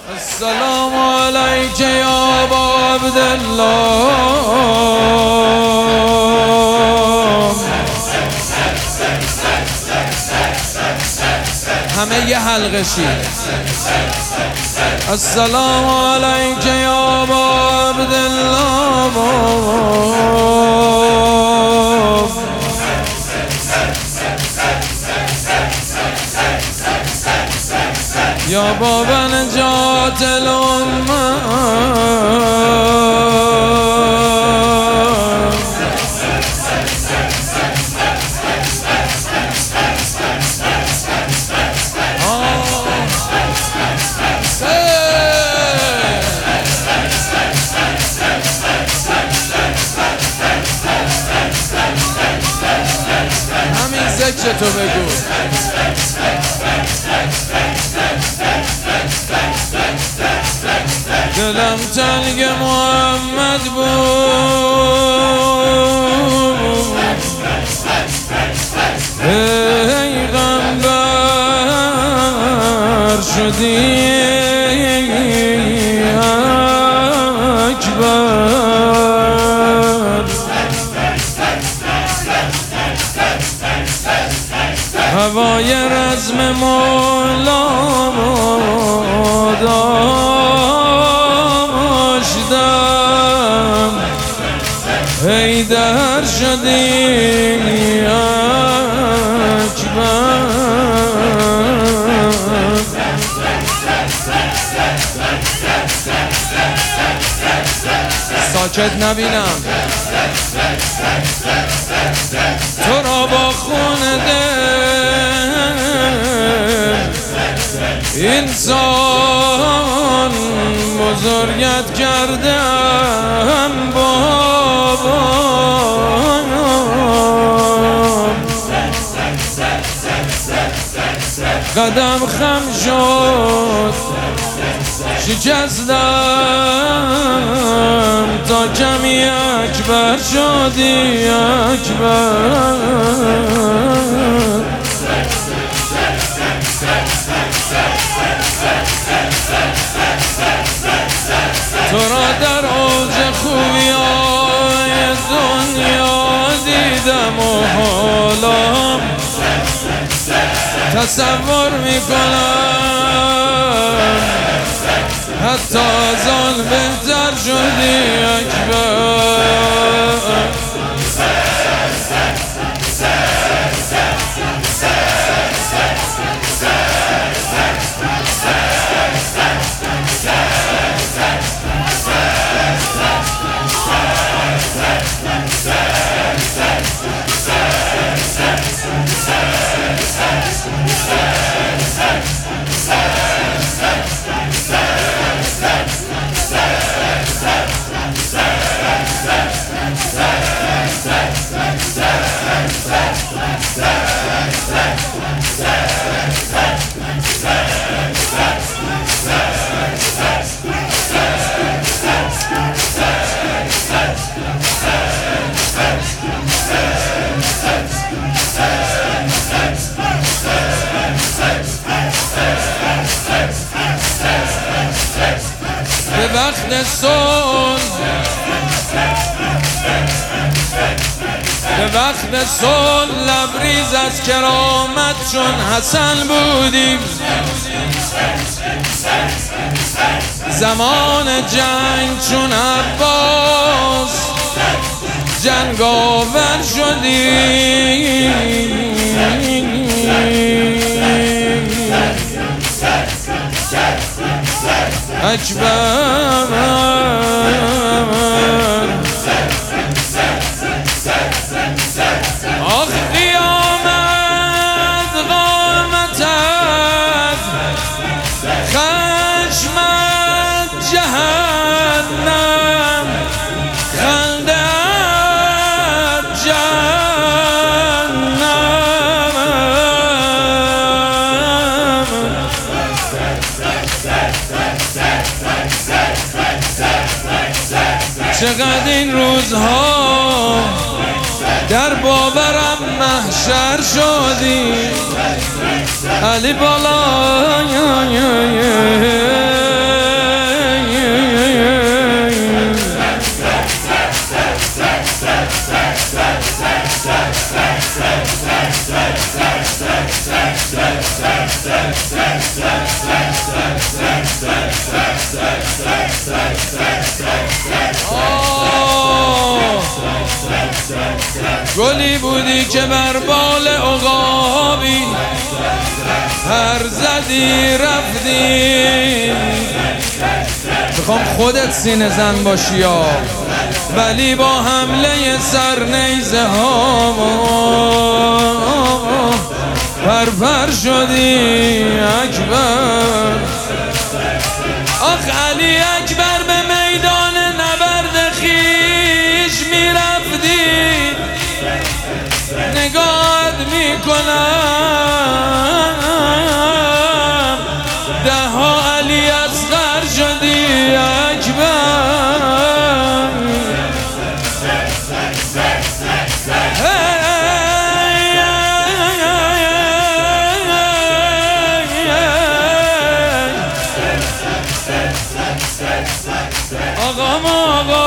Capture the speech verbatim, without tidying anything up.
السلام علیک یا ابا عبدالله. همه یه حلقه شید. السلام علیک یا ابا عبدالله. یا باب نجات الامه. همین ذکر تو بگو. دلم تنگ محمد بود، پیغمبر شدی اکبر. هوای رزم مولا داشتم، حیدر شدی اکبر. ساکت نبینم تو را با خون دل، انسان بزرگت کردم بابا. قدم خم شد شکستم تا کمی اکبر شدی اکبر. تو را در اوج خوبی‌های دنیا دیدم و حالا تصور میکنم حتی از آن بهتر شدی اکبر. به وقت صلح به وقت صلح لبریز از کرامت چون حسن بودیم، زمان جنگ چون عباس جنگاور شدیم. اکبر آخ قیامت قامتت، خشمت جهنم، خندت جهنم. چقدر این روزها در باورم محشر شدی علی بالا. گلی بودی که بر بال عقابی هر زدی رفتی. میخوام خودت سینه زن باشی یا ولی با حمله سر نیزه ها پرپر شدی اکبر. آخ علی اکبر به میدان نبرد خیش میرفتی، نگاهت میکنم ده ها علی اصغر شدی اکبر. آقا آقا